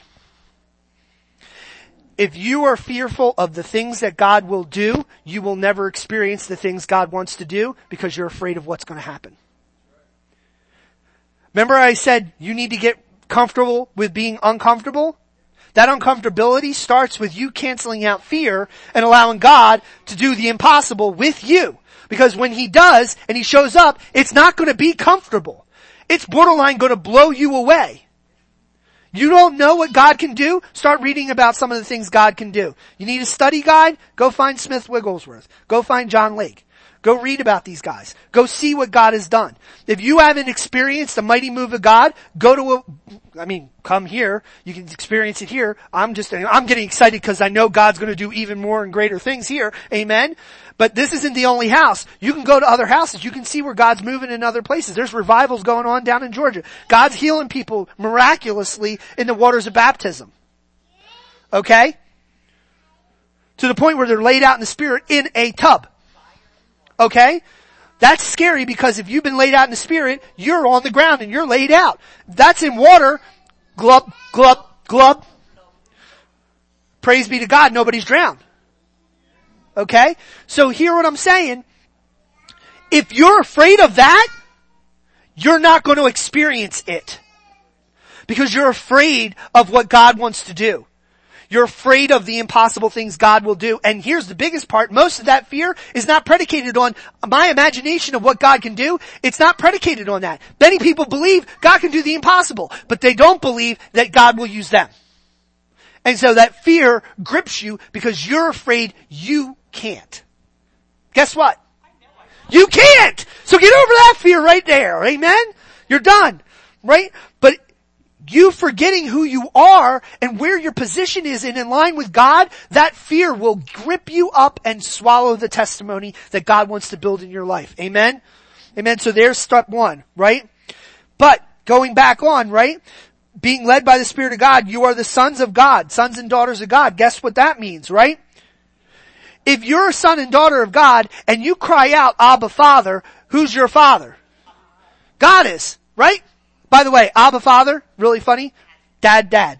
If you are fearful of the things that God will do, you will never experience the things God wants to do because you're afraid of what's going to happen. Remember I said you need to get comfortable with being uncomfortable? That uncomfortability starts with you canceling out fear and allowing God to do the impossible with you. Because when he does and he shows up, it's not going to be comfortable. It's borderline going to blow you away. You don't know what God can do? Start reading about some of the things God can do. You need a study guide? Go find Smith Wigglesworth. Go find John Lake. Go read about these guys. Go see what God has done. If you haven't experienced a mighty move of God, go to a, I mean, come here. You can experience it here. I'm just, I'm getting excited because I know God's going to do even more and greater things here. Amen. But this isn't the only house. You can go to other houses. You can see where God's moving in other places. There's revivals going on down in Georgia. God's healing people miraculously in the waters of baptism. Okay? To the point where they're laid out in the Spirit in a tub. Okay? That's scary because if you've been laid out in the Spirit, you're on the ground and you're laid out. That's in water. Glub, glub, glub. Praise be to God, nobody's drowned. Okay? So hear what I'm saying. If you're afraid of that, you're not going to experience it. Because you're afraid of what God wants to do. You're afraid of the impossible things God will do. And here's the biggest part. Most of that fear is not predicated on my imagination of what God can do. It's not predicated on that. Many people believe God can do the impossible, but they don't believe that God will use them. And so that fear grips you because you're afraid you can't. Guess what? You can't! So get over that fear right there. Amen? You're done. Right? But you forgetting who you are and where your position is and in line with God, that fear will grip you up and swallow the testimony that God wants to build in your life. Amen? Amen. So there's step one, right? But going back on, right? Being led by the Spirit of God, you are the sons of God, sons and daughters of God. Guess what that means, right? If you're a son and daughter of God and you cry out, Abba, Father, who's your father? God is, right? By the way, Abba, Father, really funny. Dad, Dad.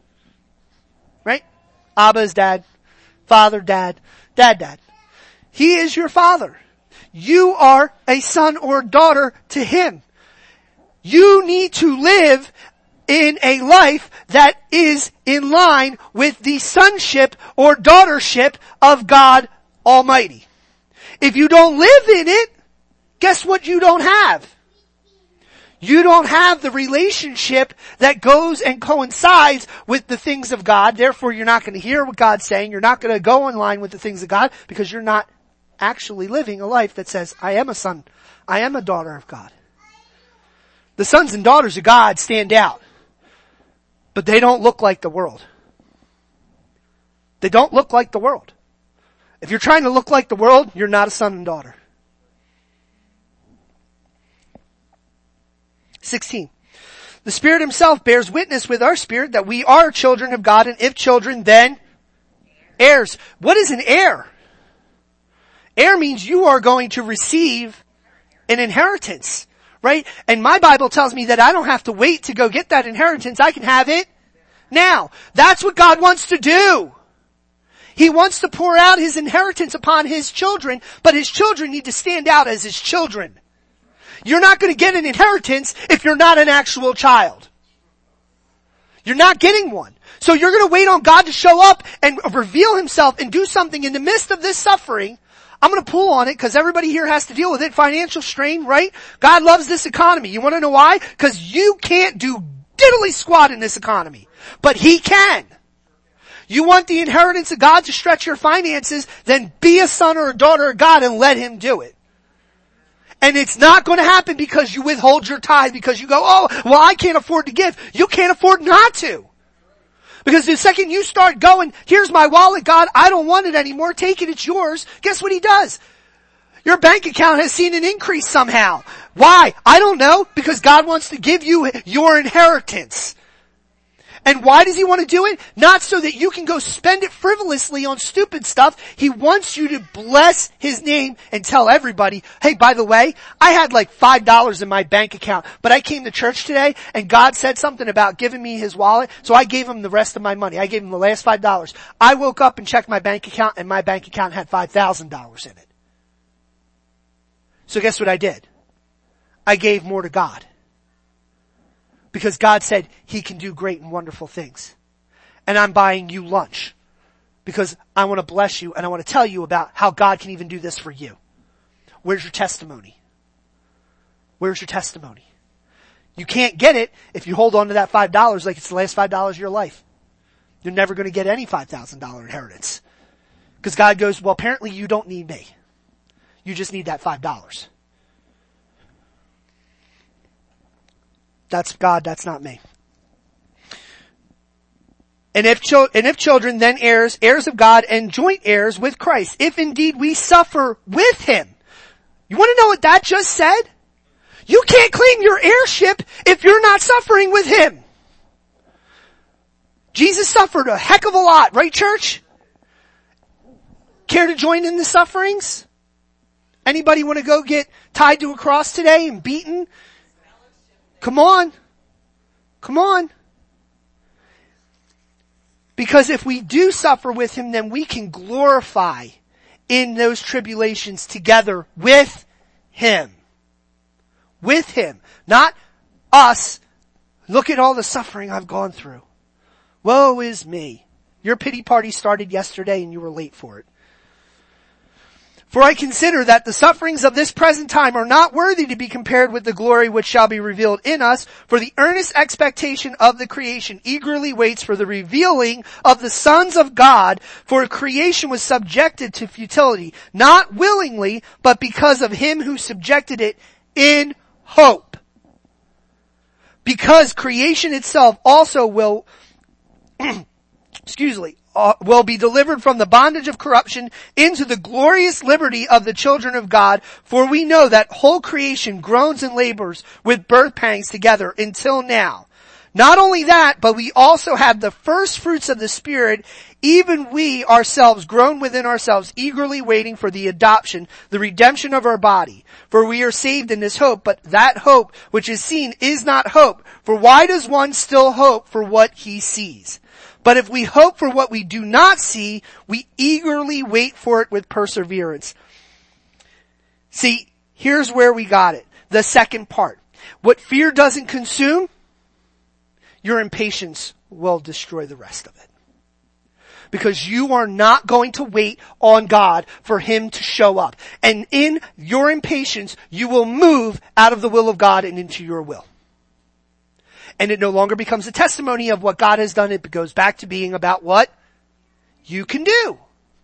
Right? Abba is Dad. Father, Dad. Dad, Dad. He is your father. You are a son or daughter to him. You need to live in a life that is in line with the sonship or daughtership of God Almighty. If you don't live in it, guess what you don't have? You don't have the relationship that goes and coincides with the things of God. Therefore, you're not going to hear what God's saying. You're not going to go in line with the things of God because you're not actually living a life that says, I am a son. I am a daughter of God. The sons and daughters of God stand out, but they don't look like the world. They don't look like the world. If you're trying to look like the world, you're not a son and daughter. sixteen. The Spirit Himself bears witness with our spirit that we are children of God, and if children, then heirs. What is an heir? Heir means you are going to receive an inheritance, right? And my Bible tells me that I don't have to wait to go get that inheritance. I can have it now. That's what God wants to do. He wants to pour out His inheritance upon His children, but His children need to stand out as His children. You're not going to get an inheritance if you're not an actual child. You're not getting one. So you're going to wait on God to show up and reveal Himself and do something in the midst of this suffering. I'm going to pull on it because everybody here has to deal with it. Financial strain, right? God loves this economy. You want to know why? Because you can't do diddly squat in this economy. But He can. You want the inheritance of God to stretch your finances, then be a son or a daughter of God and let Him do it. And it's not going to happen because you withhold your tithe, because you go, oh, well, I can't afford to give. You can't afford not to. Because the second you start going, here's my wallet, God, I don't want it anymore, take it, it's yours. Guess what He does? Your bank account has seen an increase somehow. Why? I don't know. Because God wants to give you your inheritance. And why does He want to do it? Not so that you can go spend it frivolously on stupid stuff. He wants you to bless His name and tell everybody, hey, by the way, I had like five dollars in my bank account, but I came to church today and God said something about giving me His wallet, so I gave Him the rest of my money. I gave Him the last five dollars. I woke up and checked my bank account and my bank account had five thousand dollars in it. So guess what I did? I gave more to God. Because God said He can do great and wonderful things. And I'm buying you lunch. Because I want to bless you and I want to tell you about how God can even do this for you. Where's your testimony? Where's your testimony? You can't get it if you hold on to that five dollars like it's the last five dollars of your life. You're never going to get any five thousand dollars inheritance. Because God goes, well, apparently you don't need me. You just need that five dollars. That's God, that's not me. And if, cho- and if children, then heirs, heirs of God and joint heirs with Christ, if indeed we suffer with Him. You want to know what that just said? You can't claim your heirship if you're not suffering with Him. Jesus suffered a heck of a lot, right, church? Care to join in the sufferings? Anybody want to go get tied to a cross today and beaten? Come on. Come on. Because if we do suffer with Him, then we can glorify in those tribulations together with Him. With Him. Not us. Look at all the suffering I've gone through. Woe is me. Your pity party started yesterday and you were late for it. For I consider that the sufferings of this present time are not worthy to be compared with the glory which shall be revealed in us. For the earnest expectation of the creation eagerly waits for the revealing of the sons of God. For creation was subjected to futility, not willingly, but because of Him who subjected it in hope. Because creation itself also will, excuse me, Uh, will be delivered from the bondage of corruption into the glorious liberty of the children of God. For we know that whole creation groans and labors with birth pangs together until now. Not only that, but we also have the first fruits of the Spirit, even we ourselves groan within ourselves, eagerly waiting for the adoption, the redemption of our body. For we are saved in this hope, but that hope which is seen is not hope. For why does one still hope for what he sees? But if we hope for what we do not see, we eagerly wait for it with perseverance. See, here's where we got it. The second part. What fear doesn't consume, your impatience will destroy the rest of it. Because you are not going to wait on God for Him to show up. And in your impatience, you will move out of the will of God and into your will. And it no longer becomes a testimony of what God has done. It goes back to being about what you can do.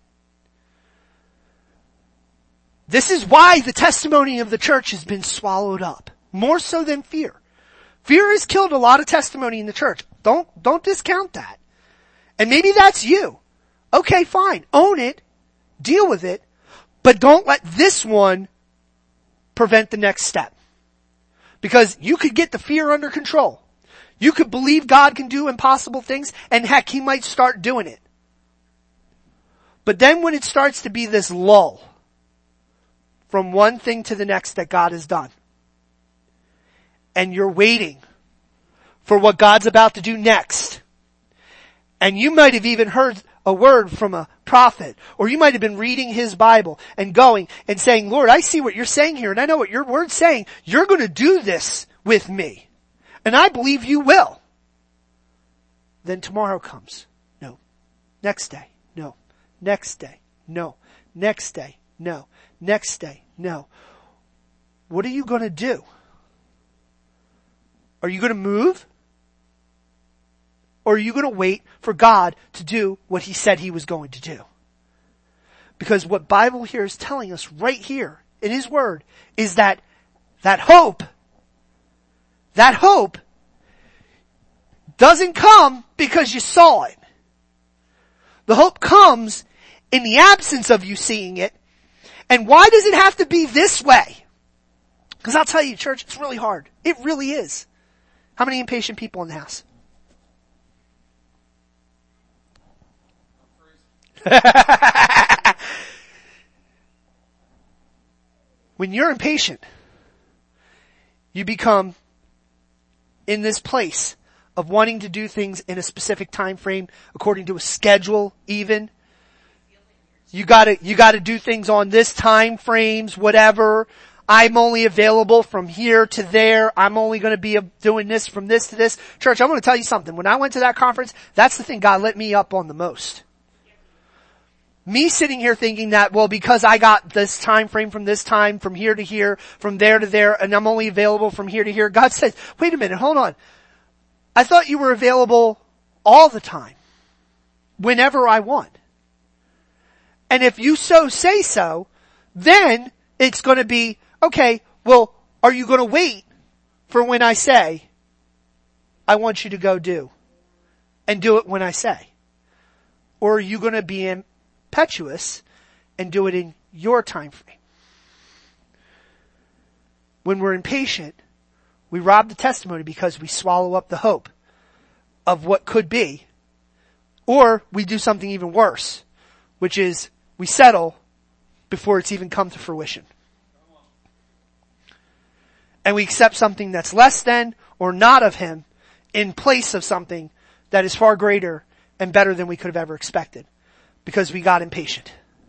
This is why the testimony of the church has been swallowed up. More so than fear. Fear has killed a lot of testimony in the church. Don't, don't discount that. And maybe that's you. Okay, fine. Own it. Deal with it. But don't let this one prevent the next step. Because you could get the fear under control. You could believe God can do impossible things, and heck, He might start doing it. But then when it starts to be this lull from one thing to the next that God has done, and you're waiting for what God's about to do next, and you might have even heard a word from a prophet, or you might have been reading his Bible and going and saying, Lord, I see what you're saying here, and I know what your word's saying. You're going to do this with me. And I believe you will. Then tomorrow comes. No. Next day. No. Next day. No. Next day. No. Next day. No. What are you going to do? Are you going to move? Or are you going to wait for God to do what He said He was going to do? Because what Bible here is telling us right here in His Word is that that hope That hope doesn't come because you saw it. The hope comes in the absence of you seeing it. And why does it have to be this way? Because I'll tell you, church, it's really hard. It really is. How many impatient people in the house? When you're impatient, you become in this place of wanting to do things in a specific time frame, according to a schedule even. You gotta, you gotta do things on this time frames, whatever. I'm only available from here to there. I'm only gonna be doing this from this to this. Church, I'm gonna tell you something. When I went to that conference, that's the thing God let me up on the most. Me sitting here thinking that, well, because I got this time frame from this time, from here to here, from there to there, and I'm only available from here to here. God says, wait a minute, hold on. I thought you were available all the time, whenever I want. And if you so say so, then it's going to be, okay, well, are you going to wait for when I say, I want you to go do, and do it when I say? Or are you going to be in impetuous and do it in your time frame? When we're impatient, we rob the testimony because we swallow up the hope of what could be, or we do something even worse, which is we settle before it's even come to fruition. And we accept something that's less than or not of Him in place of something that is far greater and better than we could have ever expected. Because we got impatient.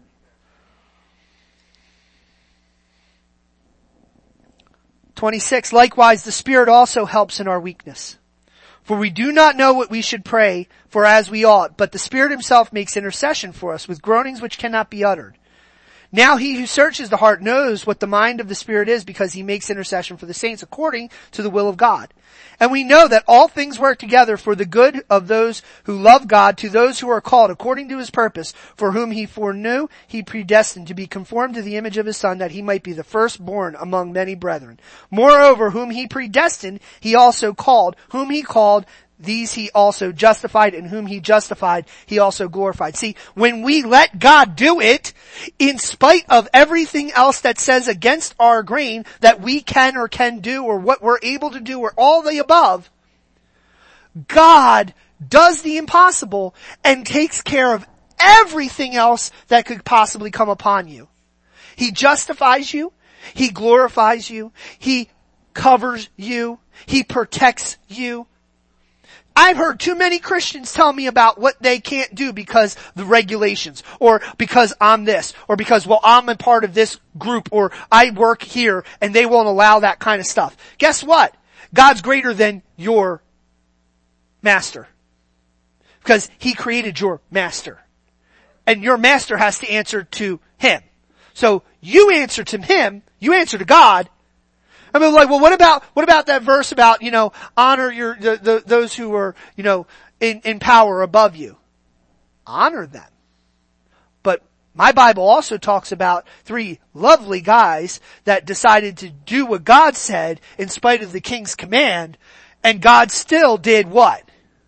twenty-six, likewise the Spirit also helps in our weakness. For we do not know what we should pray for as we ought, but the Spirit Himself makes intercession for us with groanings which cannot be uttered. Now He who searches the heart knows what the mind of the Spirit is, because He makes intercession for the saints according to the will of God. And we know that all things work together for the good of those who love God, to those who are called according to His purpose, for whom He foreknew, He predestined to be conformed to the image of His Son, that He might be the firstborn among many brethren. Moreover, whom He predestined, He also called. Whom He called, these He also justified, and whom He justified, He also glorified. See, when we let God do it, in spite of everything else that says against our grain that we can or can do, or what we're able to do, or all the above, God does the impossible and takes care of everything else that could possibly come upon you. He justifies you. He glorifies you. He covers you. He protects you. I've heard too many Christians tell me about what they can't do because the regulations, or because I'm this, or because, well, I'm a part of this group, or I work here and they won't allow that kind of stuff. Guess what? God's greater than your master. Because he created your master. And your master has to answer to him. So you answer to him, you answer to God. I mean, like, well, what about, what about that verse about, you know, honor your, the, the, those who are, you know, in, in power above you? Honor them. But my Bible also talks about three lovely guys that decided to do what God said in spite of the king's command, and God still did what?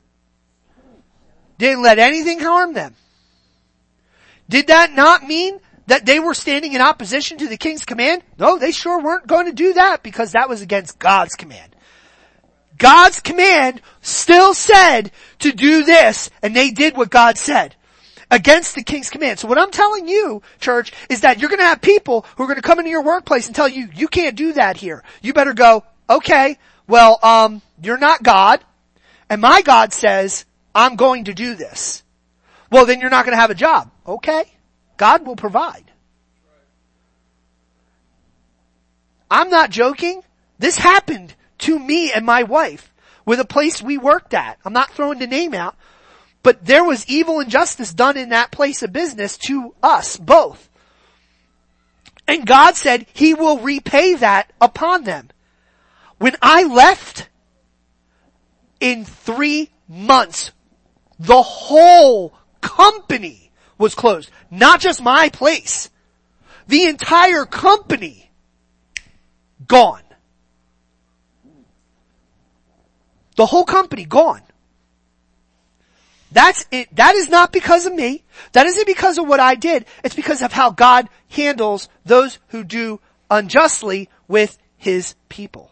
Didn't let anything harm them. Did that not mean that they were standing in opposition to the king's command? No, they sure weren't going to do that because that was against God's command. God's command still said to do this, and they did what God said against the king's command. So what I'm telling you, church, is that you're going to have people who are going to come into your workplace and tell you, you can't do that here. You better go, okay, well, um, you're not God, and my God says, I'm going to do this. Well, then you're not going to have a job. Okay. God will provide. I'm not joking. This happened to me and my wife with a place we worked at. I'm not throwing the name out, but there was evil and injustice done in that place of business to us both. And God said he will repay that upon them. When I left, in three months, the whole company was closed. Not just my place. The entire company gone. The whole company gone. That's it. That is not because of me. That isn't because of what I did. It's because of how God handles those who do unjustly with his people.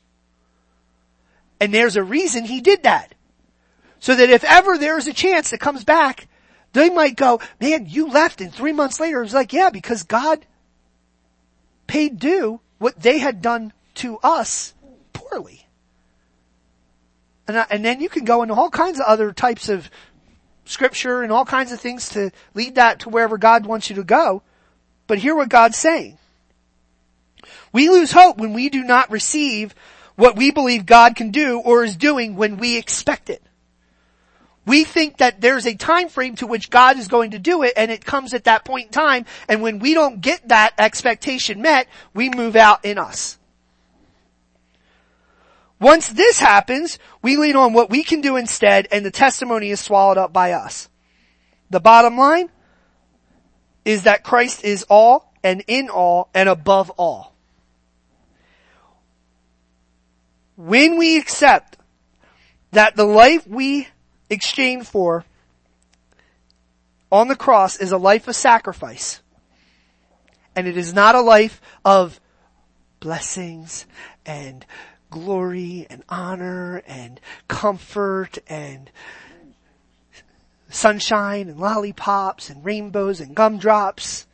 And there's a reason he did that. So that if ever there's a chance that comes back, they might go, man, you left and three months later it was like, yeah, because God paid due what they had done to us poorly. And, I, and then you can go into all kinds of other types of scripture and all kinds of things to lead that to wherever God wants you to go. But hear what God's saying. We lose hope when we do not receive what we believe God can do or is doing when we expect it. We think that there's a time frame to which God is going to do it, and it comes at that point in time, and when we don't get that expectation met, we move out in us. Once this happens, we lean on what we can do instead, and the testimony is swallowed up by us. The bottom line is that Christ is all and in all and above all. When we accept that the life we exchange for on the cross is a life of sacrifice, and it is not a life of blessings and glory and honor and comfort and sunshine and lollipops and rainbows and gumdrops.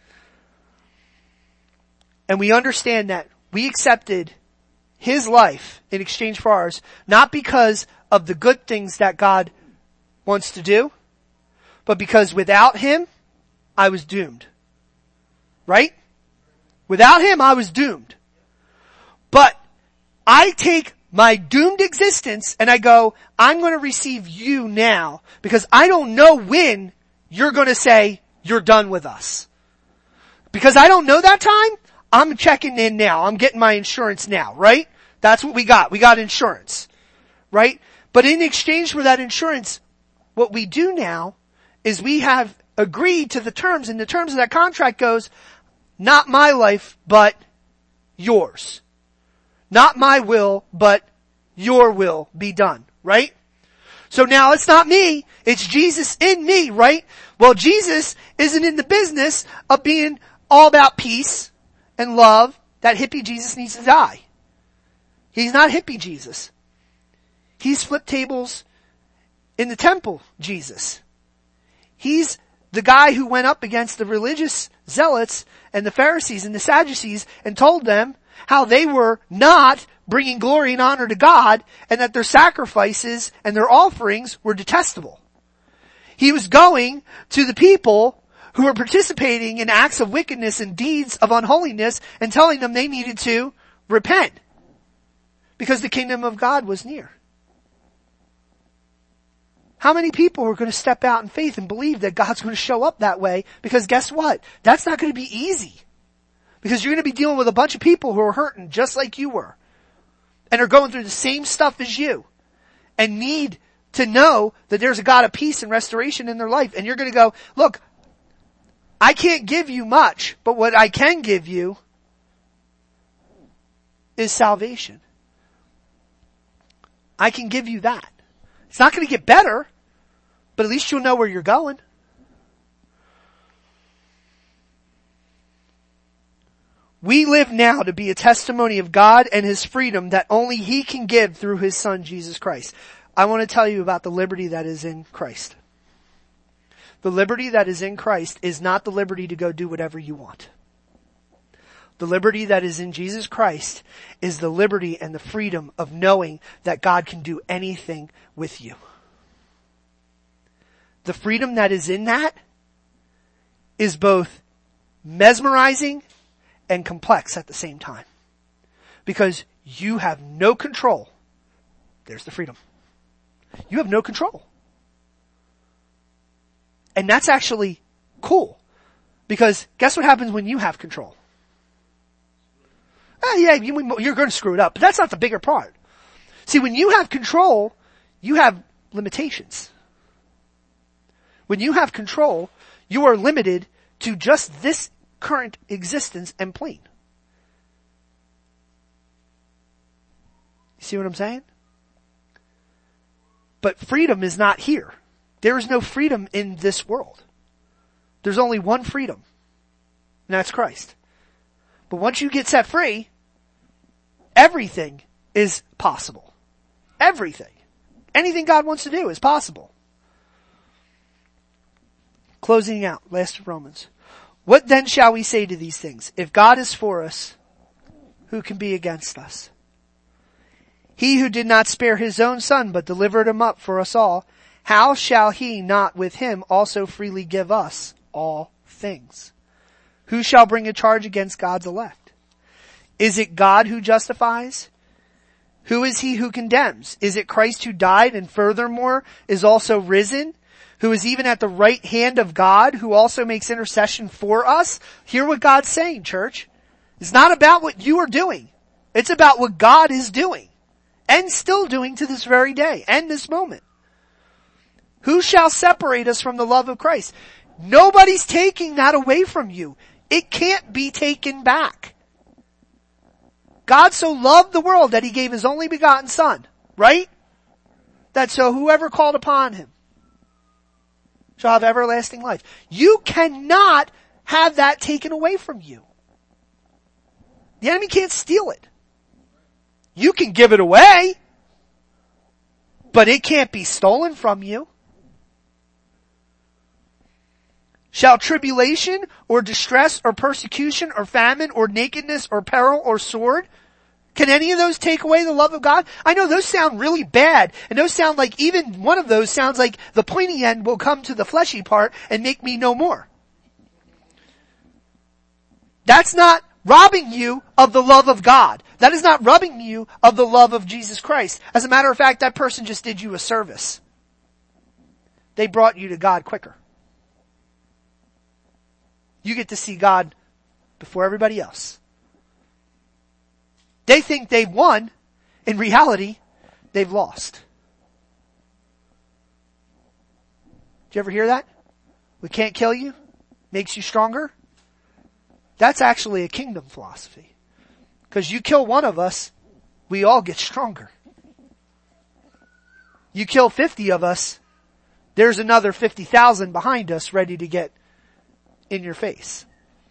And we understand that we accepted his life in exchange for ours, not because of the good things that God wants to do, but because without him, I was doomed. Right? Without him, I was doomed. But I take my doomed existence and I go, I'm going to receive you now because I don't know when you're going to say you're done with us. Because I don't know that time, I'm checking in now. I'm getting my insurance now, right? That's what we got. We got insurance, right? But in exchange for that insurance, what we do now is we have agreed to the terms, and the terms of that contract goes, not my life, but yours. Not my will, but your will be done, right? So now it's not me, it's Jesus in me, right? Well, Jesus isn't in the business of being all about peace and love. That hippie Jesus needs to die. He's not hippie Jesus. He's flipped tables in the temple Jesus. He's the guy who went up against the religious zealots and the Pharisees and the Sadducees and told them how they were not bringing glory and honor to God and that their sacrifices and their offerings were detestable. He was going to the people who were participating in acts of wickedness and deeds of unholiness and telling them they needed to repent because the kingdom of God was near. How many people are going to step out in faith and believe that God's going to show up that way? Because guess what? That's not going to be easy. Because you're going to be dealing with a bunch of people who are hurting just like you were. And are going through the same stuff as you. And need to know that there's a God of peace and restoration in their life. And you're going to go, look, I can't give you much, but what I can give you is salvation. I can give you that. It's not going to get better, but at least you'll know where you're going. We live now to be a testimony of God and His freedom that only He can give through His Son, Jesus Christ. I want to tell you about the liberty that is in Christ. The liberty that is in Christ is not the liberty to go do whatever you want. The liberty that is in Jesus Christ is the liberty and the freedom of knowing that God can do anything with you. The freedom that is in that is both mesmerizing and complex at the same time. Because you have no control. There's the freedom. You have no control. And that's actually cool. Because guess what happens when you have control? Oh, yeah, you, you're going to screw it up, but that's not the bigger part. See, when you have control, you have limitations. When you have control, you are limited to just this current existence and plane. You see what I'm saying? But freedom is not here. There is no freedom in this world. There's only one freedom, and that's Christ. But once you get set free, everything is possible. Everything. Anything God wants to do is possible. Closing out, last of Romans. What then shall we say to these things? If God is for us, who can be against us? He who did not spare His own Son, but delivered Him up for us all, how shall He not with Him also freely give us all things? Who shall bring a charge against God's elect? Is it God who justifies? Who is He who condemns? Is it Christ who died and furthermore is also risen? Who is even at the right hand of God, who also makes intercession for us? Hear what God's saying, church. It's not about what you are doing. It's about what God is doing. And still doing to this very day, and this moment. Who shall separate us from the love of Christ? Nobody's taking that away from you. It can't be taken back. God so loved the world that He gave His only begotten Son, right? That so whoever called upon Him shall have everlasting life. You cannot have that taken away from you. The enemy can't steal it. You can give it away, but it can't be stolen from you. Shall tribulation or distress or persecution or famine or nakedness or peril or sword, can any of those take away the love of God? I know those sound really bad, and those sound like even one of those sounds like the pointy end will come to the fleshy part and make me no more. That's not robbing you of the love of God. That is not robbing you of the love of Jesus Christ. As a matter of fact, that person just did you a service. They brought you to God quicker. You get to see God before everybody else. They think they've won. In reality, they've lost. Did you ever hear that? We can't kill you. Makes you stronger. That's actually a kingdom philosophy. Because you kill one of us, we all get stronger. You kill fifty of us, there's another fifty thousand behind us ready to get in your face.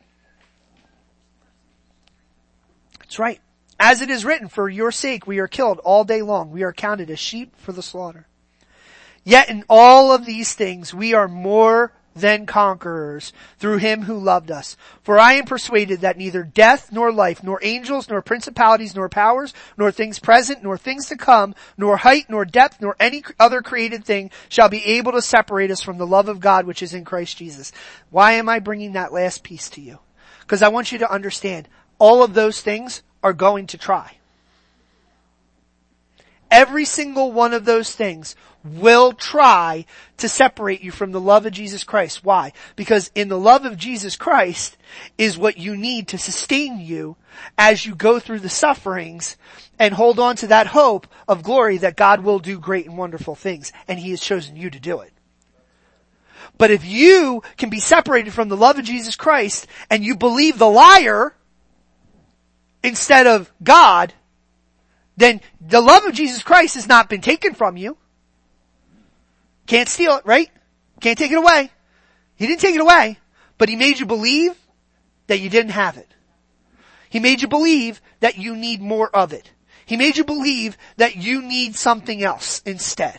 That's right. As it is written, for your sake we are killed all day long. We are counted as sheep for the slaughter. Yet in all of these things we are more than conquerors through Him who loved us. For I am persuaded that neither death nor life, nor angels, nor principalities, nor powers, nor things present, nor things to come, nor height, nor depth, nor any other created thing shall be able to separate us from the love of God which is in Christ Jesus. Why am I bringing that last piece to you? Because I want you to understand all of those things are going to try. Every single one of those things will try to separate you from the love of Jesus Christ. Why? Because in the love of Jesus Christ is what you need to sustain you as you go through the sufferings and hold on to that hope of glory that God will do great and wonderful things, and He has chosen you to do it. But if you can be separated from the love of Jesus Christ and you believe the liar instead of God, then the love of Jesus Christ has not been taken from you. Can't steal it, right? Can't take it away. He didn't take it away, but He made you believe that you didn't have it. He made you believe that you need more of it. He made you believe that you need something else instead.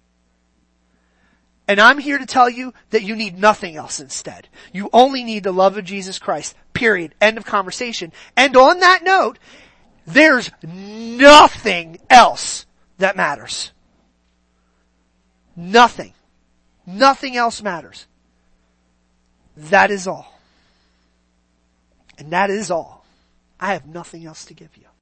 And I'm here to tell you that you need nothing else instead. You only need the love of Jesus Christ. Period. End of conversation. And on that note, there's nothing else that matters. Nothing. Nothing else matters. That is all. And that is all. I have nothing else to give you.